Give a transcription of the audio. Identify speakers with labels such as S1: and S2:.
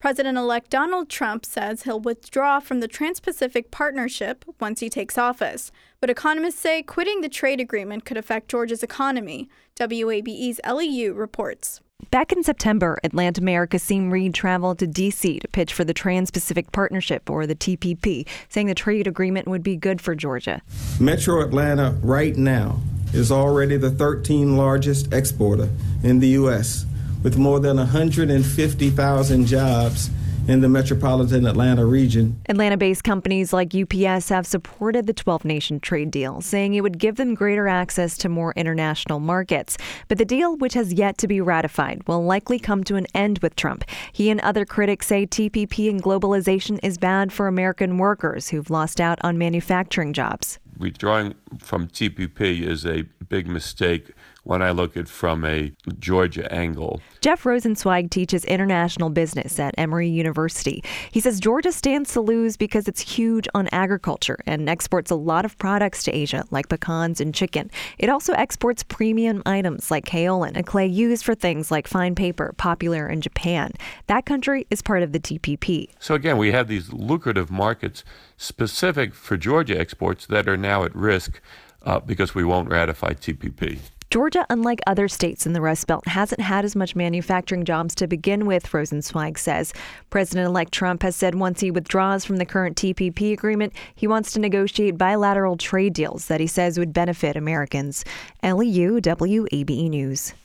S1: President-elect Donald Trump says he'll withdraw from the Trans-Pacific Partnership once he takes office. But economists say quitting the trade agreement could affect Georgia's economy. WABE's Ellie Yu reports.
S2: Back in September, Atlanta Mayor Kasim Reed traveled to D.C. to pitch for the Trans-Pacific Partnership, or the TPP, saying the trade agreement would be good for Georgia.
S3: Metro Atlanta right now is already the 13th largest exporter in the U.S., with more than 150,000 jobs in the metropolitan Atlanta region.
S2: Atlanta-based companies like UPS have supported the 12-nation trade deal, saying it would give them greater access to more international markets. But the deal, which has yet to be ratified, will likely come to an end with Trump. He and other critics say TPP and globalization is bad for American workers who've lost out on manufacturing jobs.
S4: Withdrawing from TPP is a big mistake when I look at it from a Georgia angle.
S2: Jeff Rosenzweig teaches international business at Emory University. He says Georgia stands to lose because it's huge on agriculture and exports a lot of products to Asia, like pecans and chicken. It also exports premium items like kaolin, a clay used for things like fine paper, popular in Japan. That country is part of the TPP.
S4: So again, we have these lucrative markets specific for Georgia exports that are now at risk because we won't ratify TPP.
S2: Georgia, unlike other states in the Rust Belt, hasn't had as much manufacturing jobs to begin with, Rosenzweig says. President-elect Trump has said once he withdraws from the current TPP agreement, he wants to negotiate bilateral trade deals that he says would benefit Americans. Ellie Yu, WABE News.